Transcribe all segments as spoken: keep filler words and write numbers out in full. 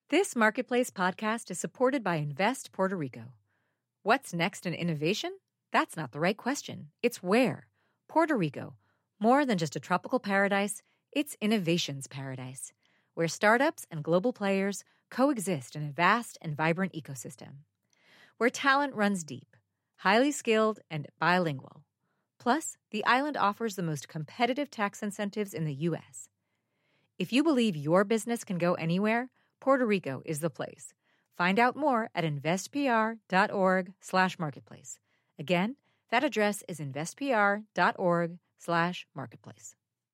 This Marketplace podcast is supported by Invest Puerto Rico. What's next in innovation? That's not the right question. It's where. Puerto Rico. More than just a tropical paradise, it's innovation's paradise, where startups and global players coexist in a vast and vibrant ecosystem. Where talent runs deep, highly skilled, and bilingual. Plus, the island offers the most competitive tax incentives in the U S. If you believe your business can go anywhere, Puerto Rico is the place. Find out more at investpr.org slash marketplace. Again, that address is investpr.org slash marketplace.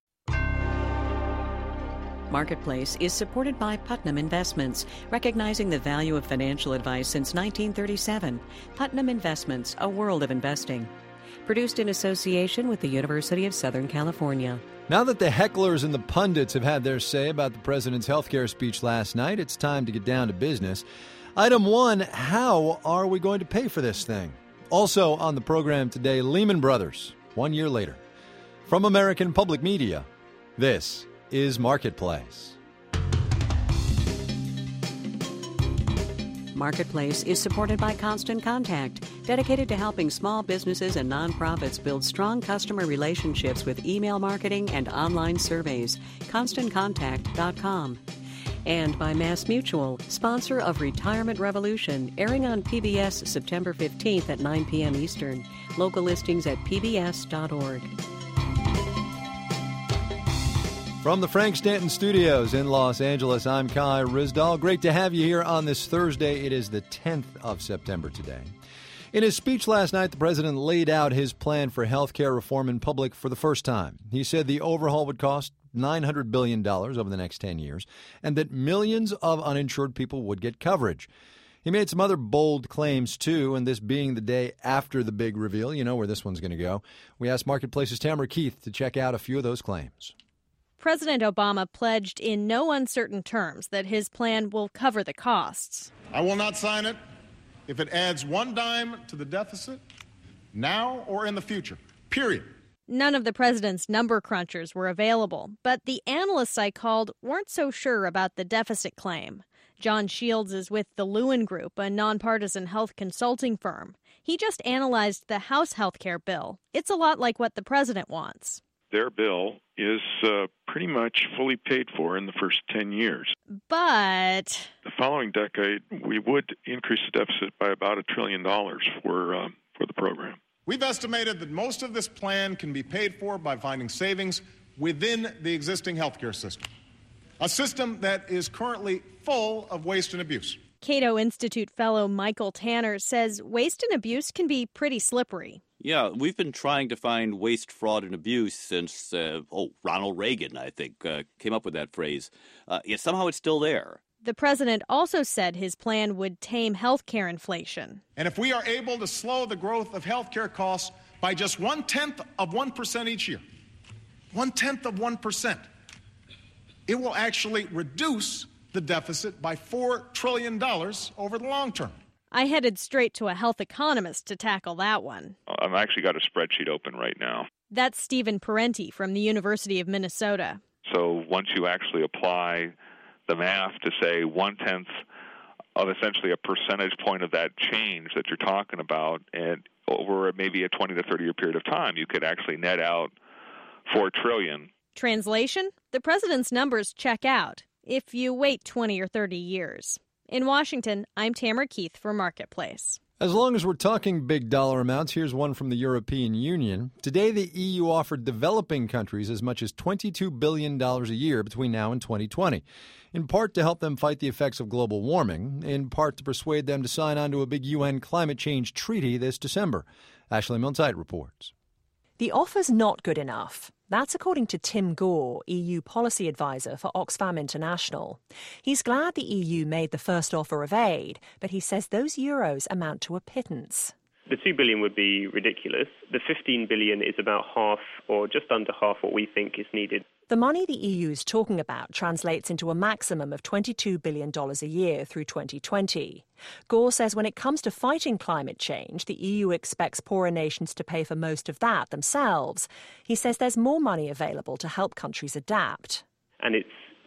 Marketplace is supported by Putnam Investments, recognizing the value of financial advice since nineteen thirty-seven. Putnam Investments, a world of investing. Produced in association with the University of Southern California. Now that the hecklers and the pundits have had their say about the president's health care speech last night, it's time to get down to business. Item one, how are we going to pay for this thing? Also on the program today, Lehman Brothers, one year later. From American Public Media, this is Marketplace. Marketplace is supported by Constant Contact, dedicated to helping small businesses and nonprofits build strong customer relationships with email marketing and online surveys. constant contact dot com. And by MassMutual, sponsor of Retirement Revolution, airing on P B S September fifteenth at nine p.m. Eastern. Local listings at p b s dot org. From the Frank Stanton Studios in Los Angeles, I'm Kai Ryssdal. Great to have you here on this Thursday. It is the tenth of September today. In his speech last night, the president laid out his plan for health care reform in public for the first time. He said the overhaul would cost nine hundred billion dollars over the next ten years and that millions of uninsured people would get coverage. He made some other bold claims, too, and this being the day after the big reveal, you know where this one's going to go. We asked Marketplace's Tamara Keith to check out a few of those claims. President Obama pledged in no uncertain terms that his plan will cover the costs. I will not sign it if it adds one dime to the deficit, now or in the future, period. None of the president's number crunchers were available, but the analysts I called weren't so sure about the deficit claim. John Shields is with the Lewin Group, a nonpartisan health consulting firm. He just analyzed the House health care bill. It's a lot like what the president wants. Their bill is uh, pretty much fully paid for in the first ten years. But the following decade, we would increase the deficit by about a trillion dollars for uh, for the program. We've estimated that most of this plan can be paid for by finding savings within the existing healthcare system, a system that is currently full of waste and abuse. Cato Institute fellow Michael Tanner says waste and abuse can be pretty slippery. Yeah, we've been trying to find waste, fraud, and abuse since, uh, oh, Ronald Reagan, I think, uh, came up with that phrase. Uh, yet somehow it's still there. The president also said his plan would tame health care inflation. And if we are able to slow the growth of health care costs by just one-tenth of one percent each year, one-tenth of one percent, it will actually reduce the deficit by four trillion dollars over the long term. I headed straight to a health economist to tackle that one. I've actually got a spreadsheet open right now. That's Stephen Parenti from the University of Minnesota. So once you actually apply the math to say one-tenth of essentially a percentage point of that change that you're talking about, and over maybe a twenty to thirty year period of time, you could actually net out four trillion dollars. Translation? The president's numbers check out if you wait twenty or thirty years. In Washington, I'm Tamara Keith for Marketplace. As long as we're talking big dollar amounts, here's one from the European Union. Today, the E U offered developing countries as much as twenty-two billion dollars a year between now and twenty twenty, in part to help them fight the effects of global warming, in part to persuade them to sign on to a big U N climate change treaty this December. Ashley Milne-Tyte reports. The offer's not good enough. That's according to Tim Gore, E U policy advisor for Oxfam International. He's glad the E U made the first offer of aid, but he says those euros amount to a pittance. The two billion dollars would be ridiculous. The fifteen billion dollars is about half or just under half what we think is needed. The money the E U is talking about translates into a maximum of twenty-two billion dollars a year through twenty twenty. Gore says when it comes to fighting climate change, the E U expects poorer nations to pay for most of that themselves. He says there's more money available to help countries adapt. And it's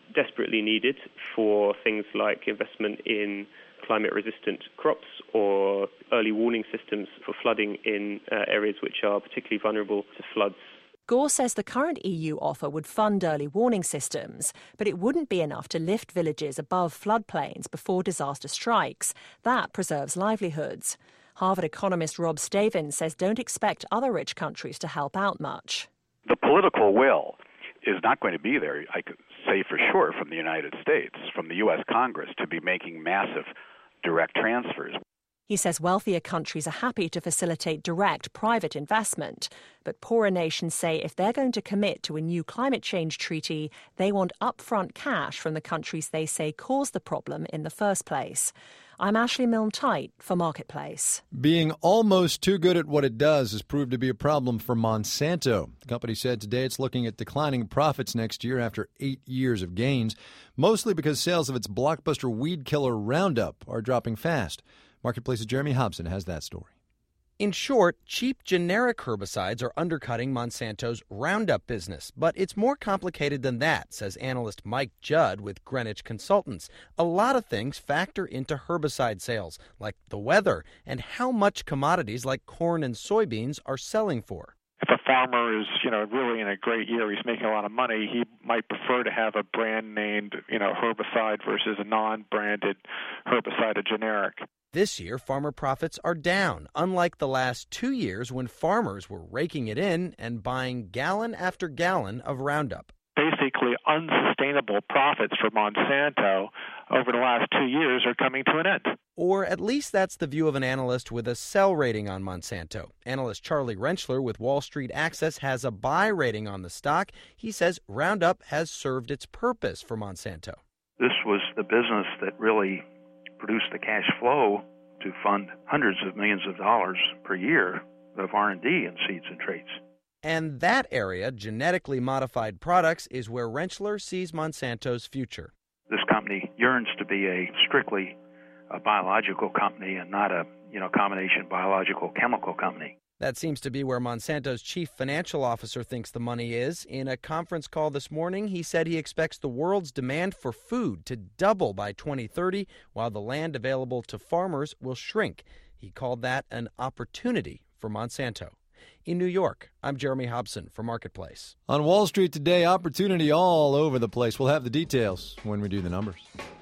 desperately needed for things like investment in climate-resistant crops or early warning systems for flooding in uh, areas which are particularly vulnerable to floods. Gore says the current E U offer would fund early warning systems, but it wouldn't be enough to lift villages above floodplains before disaster strikes. That preserves livelihoods. Harvard economist Rob Stavin says don't expect other rich countries to help out much. The political will is not going to be there, I could say for sure, from the United States, from the U S Congress, to be making massive direct transfers. He says wealthier countries are happy to facilitate direct private investment, but poorer nations say if they're going to commit to a new climate change treaty, they want upfront cash from the countries they say caused the problem in the first place. I'm Ashley Milne-Tite for Marketplace. Being almost too good at what it does has proved to be a problem for Monsanto. The company said today it's looking at declining profits next year after eight years of gains, mostly because sales of its blockbuster weed killer Roundup are dropping fast. Marketplace's Jeremy Hobson has that story. In short, cheap generic herbicides are undercutting Monsanto's Roundup business. But it's more complicated than that, says analyst Mike Judd with Greenwich Consultants. A lot of things factor into herbicide sales, like the weather and how much commodities like corn and soybeans are selling for. If a farmer is, you know, really in a great year, he's making a lot of money, he might prefer to have a brand-named, you know, herbicide versus a non-branded herbicide, a generic. This year, farmer profits are down, unlike the last two years when farmers were raking it in and buying gallon after gallon of Roundup. Basically, unsustainable profits for Monsanto over the last two years are coming to an end. Or at least that's the view of an analyst with a sell rating on Monsanto. Analyst Charlie Rentschler with Wall Street Access has a buy rating on the stock. He says Roundup has served its purpose for Monsanto. This was the business that really produced the cash flow to fund hundreds of millions of dollars per year of R and D in seeds and traits. And that area, genetically modified products, is where Rentschler sees Monsanto's future. This company yearns to be a strictly a biological company and not a, you know, combination biological chemical company. That seems to be where Monsanto's chief financial officer thinks the money is. In a conference call this morning, he said he expects the world's demand for food to double by twenty thirty, while the land available to farmers will shrink. He called that an opportunity for Monsanto. In New York, I'm Jeremy Hobson for Marketplace. On Wall Street today, opportunity all over the place. We'll have the details when we do the numbers.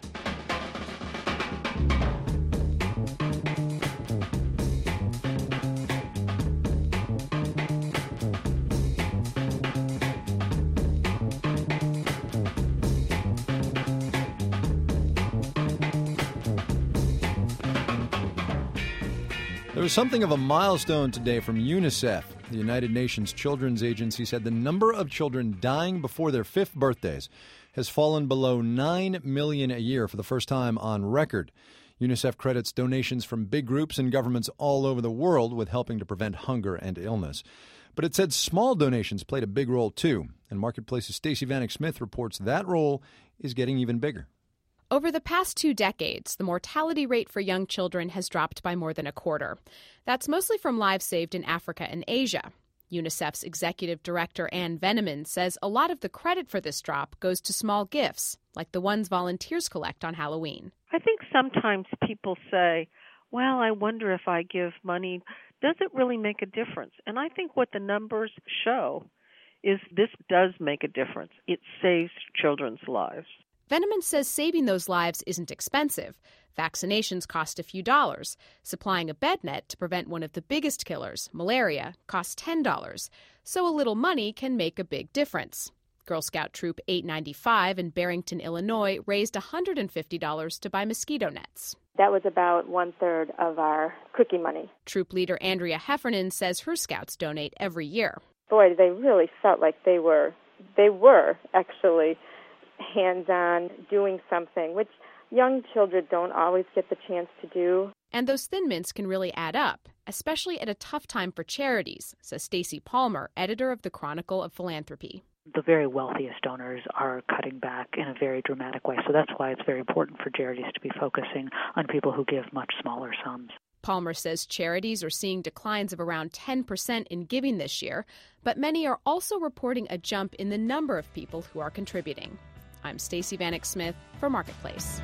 There was something of a milestone today from UNICEF. The United Nations Children's Agency said the number of children dying before their fifth birthdays has fallen below nine million a year for the first time on record. UNICEF credits donations from big groups and governments all over the world with helping to prevent hunger and illness. But it said small donations played a big role too. And Marketplace's Stacey Vanek Smith reports that role is getting even bigger. Over the past two decades, the mortality rate for young children has dropped by more than a quarter. That's mostly from lives saved in Africa and Asia. UNICEF's executive director, Anne Veneman, says a lot of the credit for this drop goes to small gifts, like the ones volunteers collect on Halloween. I think sometimes people say, well, I wonder if I give money, does it really make a difference? And I think what the numbers show is this does make a difference. It saves children's lives. Veneman says saving those lives isn't expensive. Vaccinations cost a few dollars. Supplying a bed net to prevent one of the biggest killers, malaria, costs ten dollars. So a little money can make a big difference. Girl Scout Troop eight ninety-five in Barrington, Illinois, raised one hundred fifty dollars to buy mosquito nets. That was about one-third of our cookie money. Troop leader Andrea Heffernan says her scouts donate every year. Boy, they really felt like they were, they were actually hands-on doing something, which young children don't always get the chance to do. And those thin mints can really add up, especially at a tough time for charities, says Stacy Palmer, editor of the Chronicle of Philanthropy. The very wealthiest donors are cutting back in a very dramatic way. So that's why it's very important for charities to be focusing on people who give much smaller sums. Palmer says charities are seeing declines of around ten percent in giving this year, but many are also reporting a jump in the number of people who are contributing. I'm Stacey Vanek Smith for Marketplace.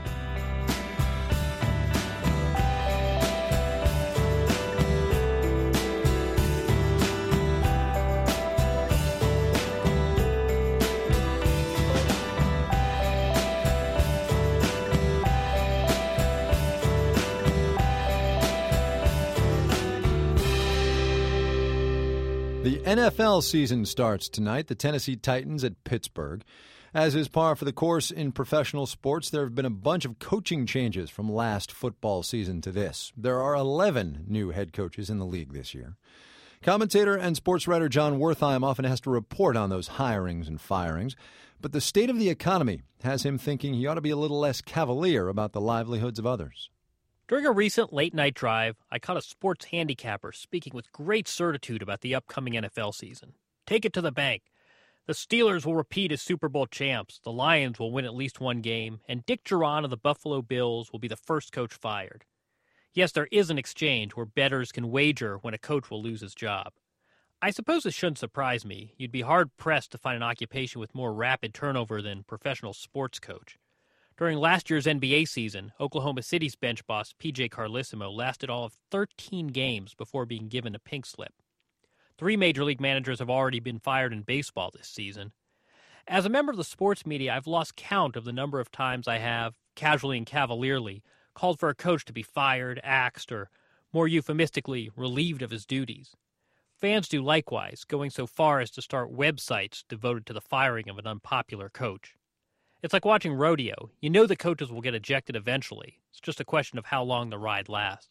The N F L season starts tonight. The Tennessee Titans at Pittsburgh. As is par for the course in professional sports, there have been a bunch of coaching changes from last football season to this. There are eleven new head coaches in the league this year. Commentator and sports writer John Wertheim often has to report on those hirings and firings, but the state of the economy has him thinking he ought to be a little less cavalier about the livelihoods of others. During a recent late-night drive, I caught a sports handicapper speaking with great certitude about the upcoming N F L season. Take it to the bank. The Steelers will repeat as Super Bowl champs, the Lions will win at least one game, and Dick Jauron of the Buffalo Bills will be the first coach fired. Yes, there is an exchange where bettors can wager when a coach will lose his job. I suppose it shouldn't surprise me. You'd be hard-pressed to find an occupation with more rapid turnover than professional sports coach. During last year's N B A season, Oklahoma City's bench boss P J Carlesimo lasted all of thirteen games before being given a pink slip. Three Major League managers have already been fired in baseball this season. As a member of the sports media, I've lost count of the number of times I have, casually and cavalierly, called for a coach to be fired, axed, or, more euphemistically, relieved of his duties. Fans do likewise, going so far as to start websites devoted to the firing of an unpopular coach. It's like watching rodeo. You know the coaches will get ejected eventually. It's just a question of how long the ride lasts.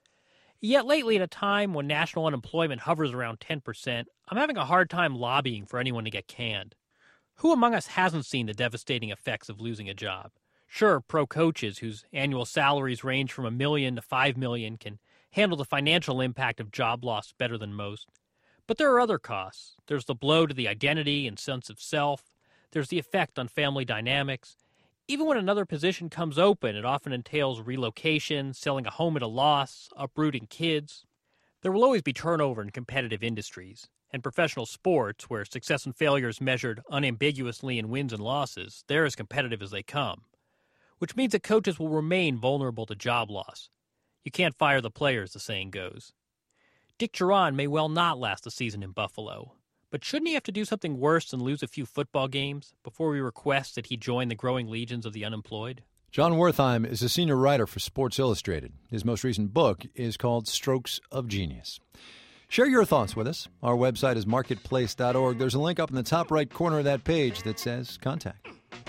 Yet lately, at a time when national unemployment hovers around ten percent, I'm having a hard time lobbying for anyone to get canned. Who among us hasn't seen the devastating effects of losing a job? Sure, pro coaches whose annual salaries range from a million to five million can handle the financial impact of job loss better than most. But there are other costs. There's the blow to the identity and sense of self. There's the effect on family dynamics. Even when another position comes open, it often entails relocation, selling a home at a loss, uprooting kids. There will always be turnover in competitive industries. And professional sports, where success and failure is measured unambiguously in wins and losses, they're as competitive as they come. Which means that coaches will remain vulnerable to job loss. You can't fire the players, the saying goes. Dick Jauron may well not last the season in Buffalo. But shouldn't he have to do something worse than lose a few football games before we request that he join the growing legions of the unemployed? John Wertheim is a senior writer for Sports Illustrated. His most recent book is called Strokes of Genius. Share your thoughts with us. Our website is marketplace dot org. There's a link up in the top right corner of that page that says Contact.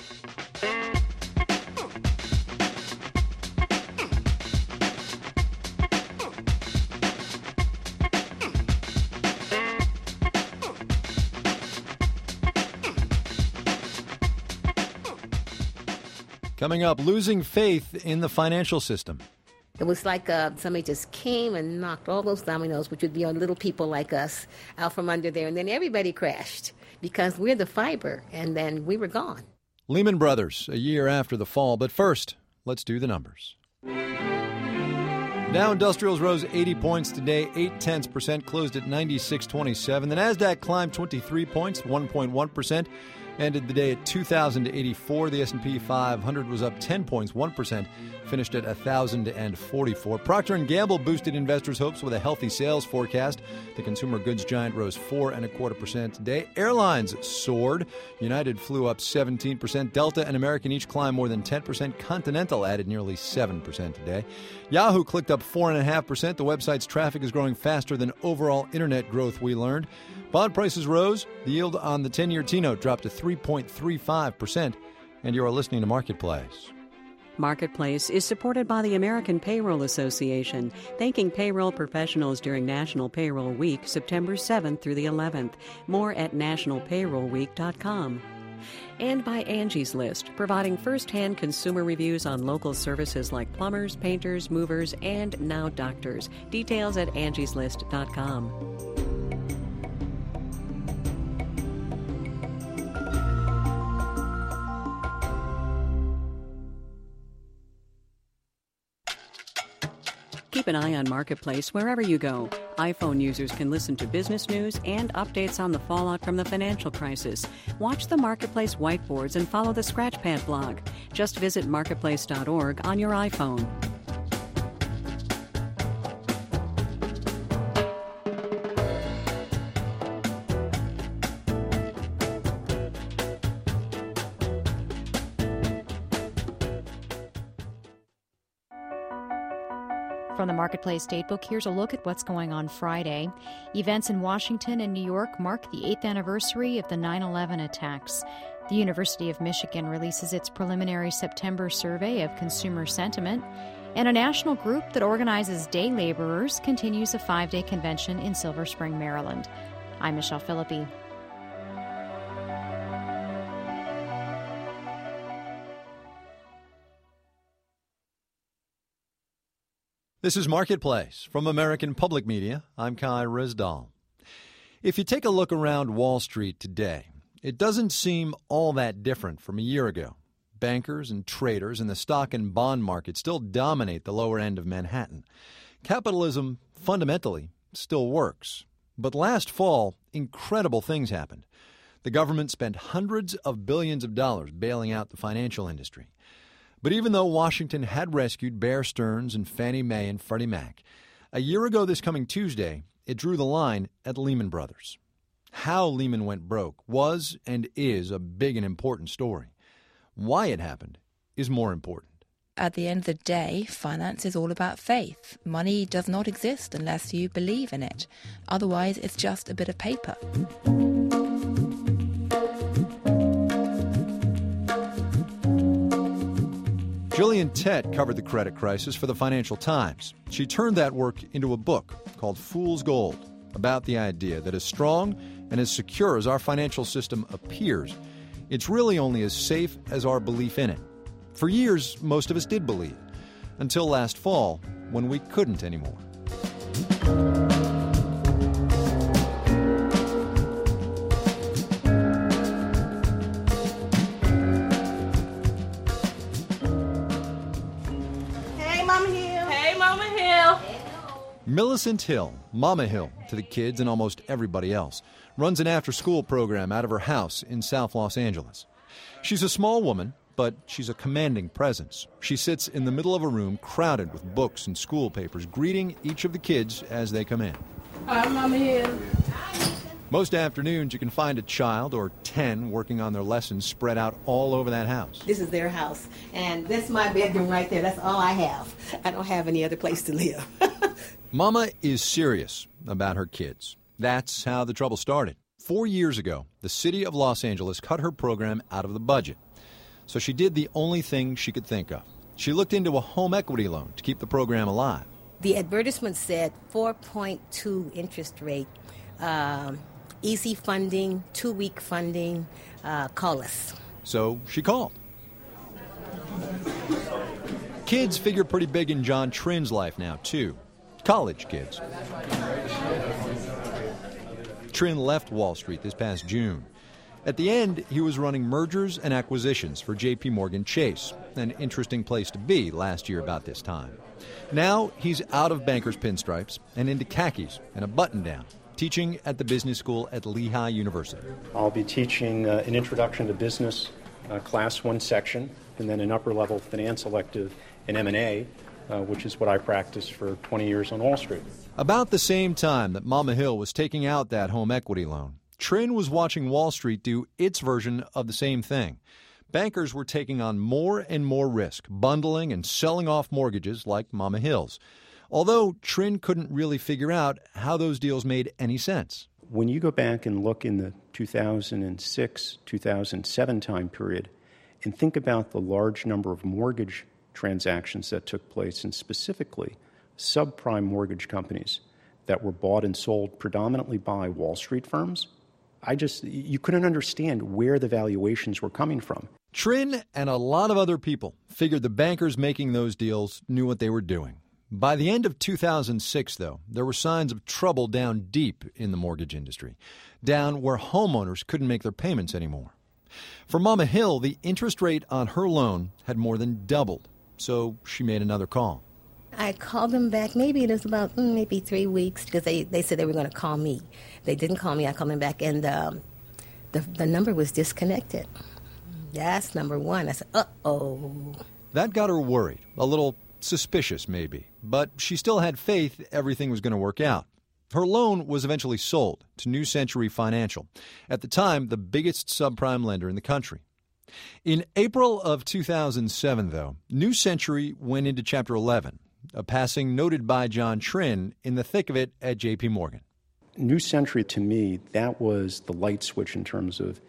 Coming up, losing faith in the financial system. It was like uh, somebody just came and knocked all those dominoes, which would be on little people like us, out from under there. And then everybody crashed because we're the fiber, and then we were gone. Lehman Brothers, a year after the fall. But first, let's do the numbers. Dow Industrials rose eighty points today, eight tenths percent, closed at ninety-six twenty-seven. The Nasdaq climbed twenty-three points, one point one percent. Ended the day at two thousand eighty-four. The S and P five hundred was up ten points, one percent, finished at one thousand forty-four. Procter and Gamble boosted investors' hopes with a healthy sales forecast. The consumer goods giant rose four and a quarter percent today. Airlines soared. United flew up seventeen percent. Delta and American each climbed more than ten percent. Continental added nearly seven percent today. Yahoo clicked up four point five percent. The website's traffic is growing faster than overall internet growth, we learned. Bond prices rose. The yield on the ten-year T-note dropped to three point three five percent. And you are listening to Marketplace. Marketplace is supported by the American Payroll Association, thanking payroll professionals during National Payroll Week, September seventh through the eleventh. More at national payroll week dot com. And by Angie's List, providing first-hand consumer reviews on local services like plumbers, painters, movers, and now doctors. Details at angies list dot com. Keep an eye on Marketplace wherever you go. iPhone users can listen to business news and updates on the fallout from the financial crisis. Watch the Marketplace whiteboards and follow the Scratchpad blog. Just visit marketplace dot org on your iPhone. From the Marketplace Datebook, here's a look at what's going on Friday. Events in Washington and New York mark the eighth anniversary of the nine eleven attacks. The University of Michigan releases its preliminary September survey of consumer sentiment. And a national group that organizes day laborers continues a five-day convention in Silver Spring, Maryland. I'm Michelle Philippi. This is Marketplace from American Public Media. I'm Kai Risdal. If you take a look around Wall Street today, it doesn't seem all that different from a year ago. Bankers and traders in the stock and bond market still dominate the lower end of Manhattan. Capitalism fundamentally still works. But last fall, incredible things happened. The government spent hundreds of billions of dollars bailing out the financial industry. But even though Washington had rescued Bear Stearns and Fannie Mae and Freddie Mac, a year ago this coming Tuesday, it drew the line at Lehman Brothers. How Lehman went broke was and is a big and important story. Why it happened is more important. At the end of the day, finance is all about faith. Money does not exist unless you believe in it. Otherwise, it's just a bit of paper. Gillian Tett covered the credit crisis for the Financial Times. She turned that work into a book called Fool's Gold, about the idea that as strong and as secure as our financial system appears, it's really only as safe as our belief in it. For years, most of us did believe, until last fall, when we couldn't anymore. Millicent Hill, Mama Hill to the kids and almost everybody else, runs an after-school program out of her house in South Los Angeles. She's a small woman, but she's a commanding presence. She sits in the middle of a room crowded with books and school papers, greeting each of the kids as they come in. Hi, Mama Hill. Most afternoons, you can find a child or ten working on their lessons spread out all over that house. This is their house, and this is my bedroom right there. That's all I have. I don't have any other place to live. Mama is serious about her kids. That's how the trouble started. Four years ago, the city of Los Angeles cut her program out of the budget. So she did the only thing she could think of. She looked into a home equity loan to keep the program alive. The advertisement said four point two interest rate, um, easy funding, two-week funding, uh, call us. So she called. Kids figure pretty big in John Trin's life now, too. College kids. Trin left Wall Street this past June. At the end, he was running mergers and acquisitions for J P Morgan Chase, an interesting place to be last year about this time. Now he's out of banker's pinstripes and into khakis and a button-down, teaching at the business school at Lehigh University. I'll be teaching uh, an introduction to business, uh, class one section, and then an upper-level finance elective in M and A, Uh, which is what I practiced for twenty years on Wall Street. About the same time that Mama Hill was taking out that home equity loan, Trin was watching Wall Street do its version of the same thing. Bankers were taking on more and more risk, bundling and selling off mortgages like Mama Hill's. Although Trin couldn't really figure out how those deals made any sense. When you go back and look in the two thousand six, two thousand seven time period and think about the large number of mortgage transactions that took place, and specifically subprime mortgage companies that were bought and sold predominantly by Wall Street firms, I just, you couldn't understand where the valuations were coming from. Trin and a lot of other people figured the bankers making those deals knew what they were doing. By the end of two thousand six, though, there were signs of trouble down deep in the mortgage industry, down where homeowners couldn't make their payments anymore. For Mama Hill, the interest rate on her loan had more than doubled. So she made another call. I I called them back. Maybe it was about mm, maybe three weeks because they, they said they were going to call me. They didn't call me. I called them back, and um, the the number was disconnected. That's number one. I said, uh-oh. That got her worried, a little suspicious maybe, but she still had faith everything was going to work out. Her loan was eventually sold to New Century Financial, at the time the biggest subprime lender in the country. In April of two thousand seven, though, New Century went into Chapter eleven, a passing noted by John Trinh in the thick of it at J P Morgan. New Century, to me, that was the light switch in terms of,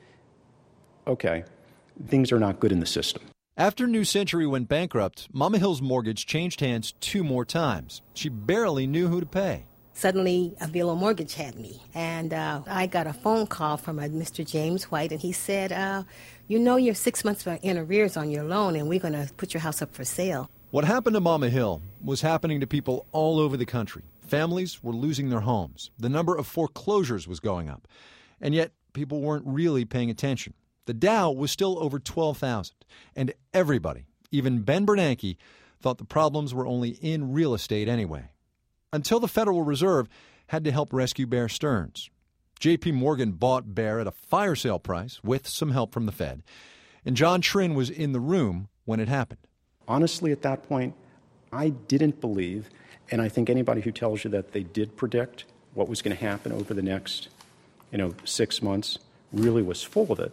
okay, things are not good in the system. After New Century went bankrupt, Mama Hill's mortgage changed hands two more times. She barely knew who to pay. Suddenly, Avila Mortgage had me, and uh, I got a phone call from a Mister James White, and he said, uh, you know you're six months in arrears on your loan, and we're going to put your house up for sale. What happened to Mama Hill was happening to people all over the country. Families were losing their homes. The number of foreclosures was going up. And yet, people weren't really paying attention. The Dow was still over twelve thousand, and everybody, even Ben Bernanke, thought the problems were only in real estate anyway. Until the Federal Reserve had to help rescue Bear Stearns. J P Morgan bought Bear at a fire sale price with some help from the Fed, and John Trinh was in the room when it happened. Honestly, at that point, I didn't believe, and I think anybody who tells you that they did predict what was going to happen over the next, you know, six months really was full of it.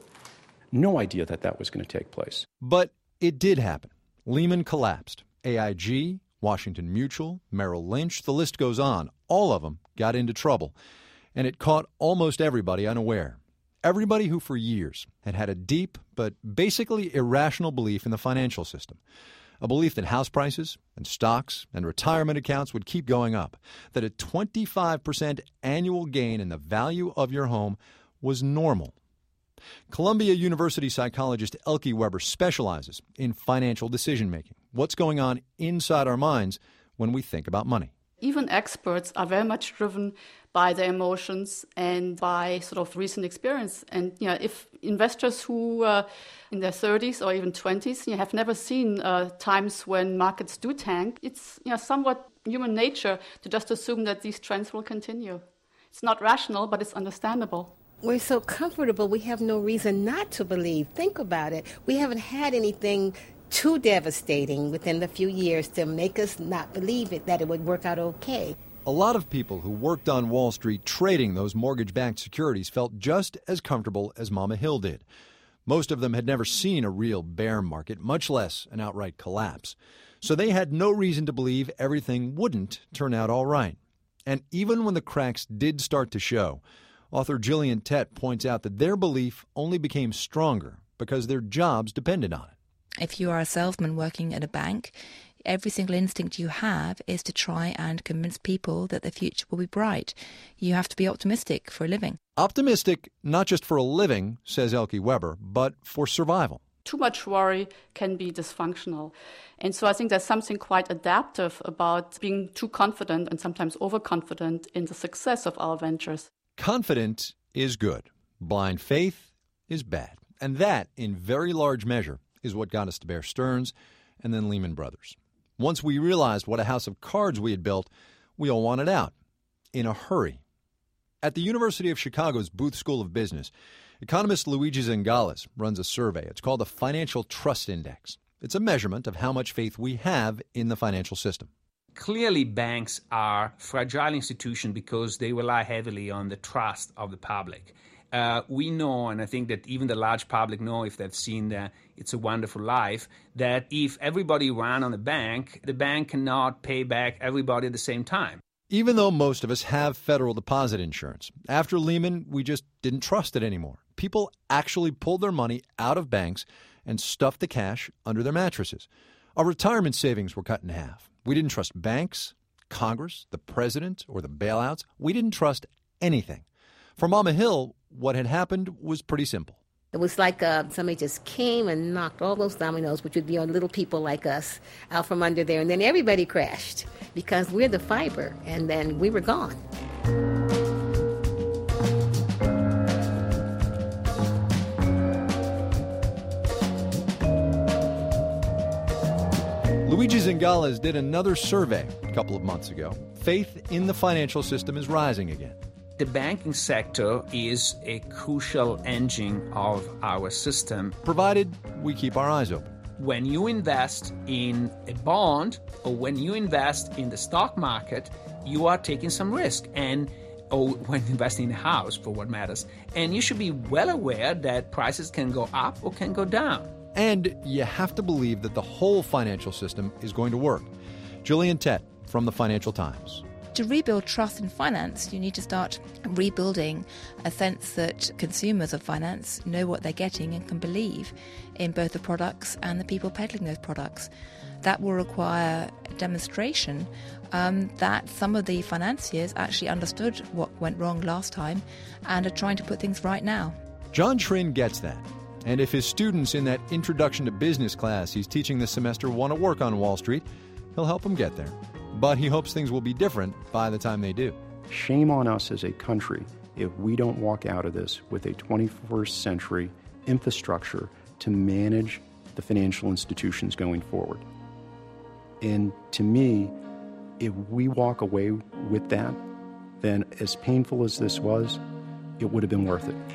No idea that that was going to take place. But it did happen. Lehman collapsed. A I G, Washington Mutual, Merrill Lynch, the list goes on. All of them got into trouble. And it caught almost everybody unaware. Everybody who for years had had a deep but basically irrational belief in the financial system. A belief that house prices and stocks and retirement accounts would keep going up. That a twenty-five percent annual gain in the value of your home was normal. Columbia University psychologist Elke Weber specializes in financial decision-making. What's going on inside our minds when we think about money? Even experts are very much driven by their emotions and by sort of recent experience. And you know, if investors who uh, in their thirties or even twenties you know, have never seen uh, times when markets do tank, it's you know, somewhat human nature to just assume that these trends will continue. It's not rational, but it's understandable. We're so comfortable, we have no reason not to believe. Think about it. We haven't had anything too devastating within the few years to make us not believe it, that it would work out okay. A lot of people who worked on Wall Street trading those mortgage-backed securities felt just as comfortable as Mama Hill did. Most of them had never seen a real bear market, much less an outright collapse. So they had no reason to believe everything wouldn't turn out all right. And even when the cracks did start to show, author Gillian Tett points out that their belief only became stronger because their jobs depended on it. If you are a salesman working at a bank, every single instinct you have is to try and convince people that the future will be bright. You have to be optimistic for a living. Optimistic, not just for a living, says Elke Weber, but for survival. Too much worry can be dysfunctional. And so I think there's something quite adaptive about being too confident and sometimes overconfident in the success of our ventures. Confident is good. Blind faith is bad. And that, in very large measure, is what got us to Bear Stearns and then Lehman Brothers. Once we realized what a house of cards we had built, we all wanted out. In a hurry. At the University of Chicago's Booth School of Business, economist Luigi Zingales runs a survey. It's called the Financial Trust Index. It's a measurement of how much faith we have in the financial system. Clearly, banks are fragile institutions because they rely heavily on the trust of the public. Uh, we know, and I think that even the large public know if they've seen the It's a Wonderful Life, that if everybody ran on a bank, the bank cannot pay back everybody at the same time. Even though most of us have federal deposit insurance, after Lehman, we just didn't trust it anymore. People actually pulled their money out of banks and stuffed the cash under their mattresses. Our retirement savings were cut in half. We didn't trust banks, Congress, the president, or the bailouts. We didn't trust anything. For Mama Hill, what had happened was pretty simple. It was like uh, somebody just came and knocked all those dominoes, which would be on little people like us, out from under there. And then everybody crashed because we're the fiber, and then we were gone. Luigi Luigi Zingales did another survey a couple of months ago. Faith in the financial system is rising again. The banking sector is a crucial engine of our system, provided we keep our eyes open. When you invest in a bond or when you invest in the stock market, you are taking some risk, and or when investing in a house, for what matters. And you should be well aware that prices can go up or can go down. And you have to believe that the whole financial system is going to work. Gillian Tett from the Financial Times. To rebuild trust in finance, you need to start rebuilding a sense that consumers of finance know what they're getting and can believe in both the products and the people peddling those products. That will require a demonstration um, that some of the financiers actually understood what went wrong last time and are trying to put things right now. John Trin gets that. And if his students in that Introduction to Business class he's teaching this semester want to work on Wall Street, he'll help them get there. But he hopes things will be different by the time they do. Shame on us as a country if we don't walk out of this with a twenty-first century infrastructure to manage the financial institutions going forward. And to me, if we walk away with that, then as painful as this was, it would have been worth it.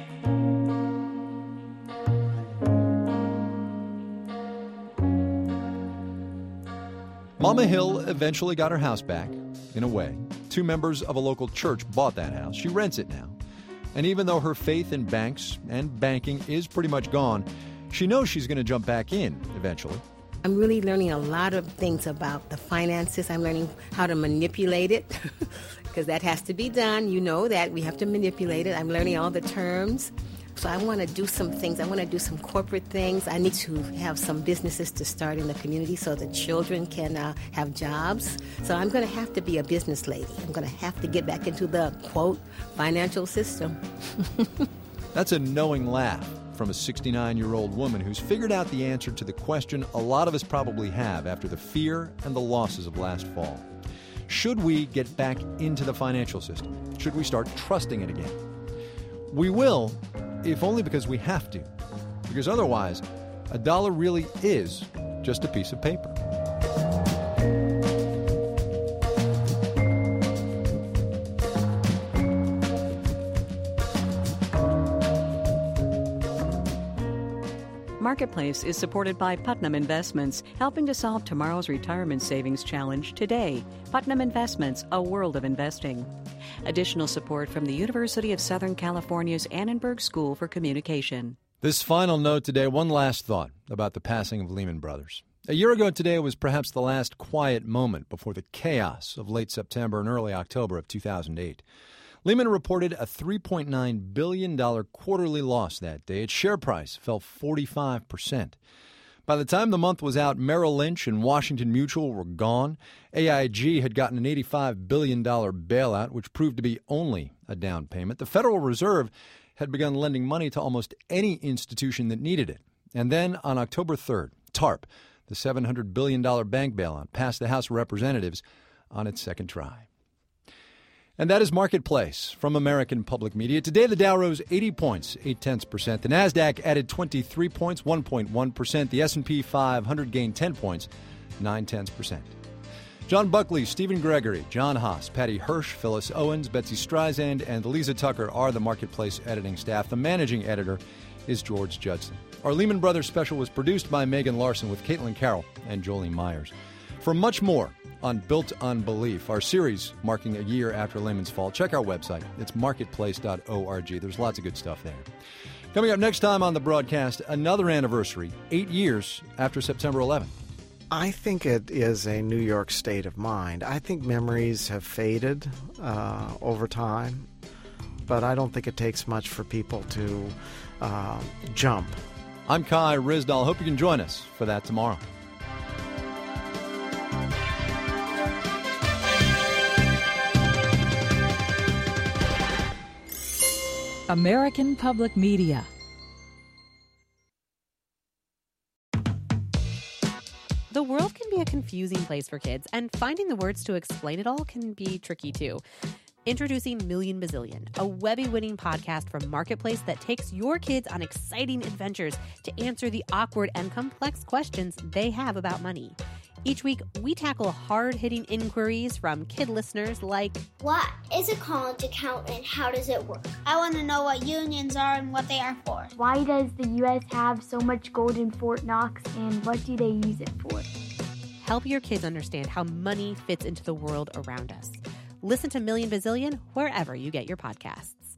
Mama Hill eventually got her house back, in a way. Two members of a local church bought that house. She rents it now. And even though her faith in banks and banking is pretty much gone, she knows she's going to jump back in eventually. I'm really learning a lot of things about the finances. I'm learning how to manipulate it, because that has to be done. You know that. We have to manipulate it. I'm learning all the terms. So I want to do some things. I want to do some corporate things. I need to have some businesses to start in the community so the children can uh, have jobs. So I'm going to have to be a business lady. I'm going to have to get back into the, quote, financial system. That's a knowing laugh from a sixty-nine-year-old woman who's figured out the answer to the question a lot of us probably have after the fear and the losses of last fall. Should we get back into the financial system? Should we start trusting it again? We will, if only because we have to. Because otherwise, a dollar really is just a piece of paper. Marketplace is supported by Putnam Investments, helping to solve tomorrow's retirement savings challenge today. Putnam Investments, a world of investing. Additional support from the University of Southern California's Annenberg School for Communication. This final note today, one last thought about the passing of Lehman Brothers. A year ago today was perhaps the last quiet moment before the chaos of late September and early October of two thousand eight. Lehman reported a three point nine billion dollars quarterly loss that day. Its share price fell forty-five percent. By the time the month was out, Merrill Lynch and Washington Mutual were gone. A I G had gotten an eighty-five billion dollars bailout, which proved to be only a down payment. The Federal Reserve had begun lending money to almost any institution that needed it. And then on October third, TARP, the seven hundred billion dollars bank bailout, passed the House of Representatives on its second try. And that is Marketplace from American Public Media. Today, the Dow rose eighty points, eight tenths percent. The Nasdaq added twenty-three points, one point one percent. The S and P five hundred gained ten points, nine tenths percent. John Buckley, Stephen Gregory, John Haas, Patty Hirsch, Phyllis Owens, Betsy Streisand, and Lisa Tucker are the Marketplace editing staff. The managing editor is George Judson. Our Lehman Brothers special was produced by Megan Larson with Caitlin Carroll and Jolene Myers. For much more on Built on Belief, our series marking a year after Lehman's fall, check our website. It's marketplace dot org. There's lots of good stuff there. Coming up next time on the broadcast, another anniversary, eight years after September eleventh. I think it is a New York state of mind. I think memories have faded uh, over time, but I don't think it takes much for people to uh, jump. I'm Kai Ryssdal. Hope you can join us for that tomorrow. American Public Media. The world can be a confusing place for kids, and finding the words to explain it all can be tricky too. Introducing Million Bazillion, a Webby-winning podcast from Marketplace that takes your kids on exciting adventures to answer the awkward and complex questions they have about money. Each week, we tackle hard-hitting inquiries from kid listeners like, what is a college account and how does it work? I want to know what unions are and what they are for. Why does the U S have so much gold in Fort Knox and what do they use it for? Help your kids understand how money fits into the world around us. Listen to Million Bazillion wherever you get your podcasts.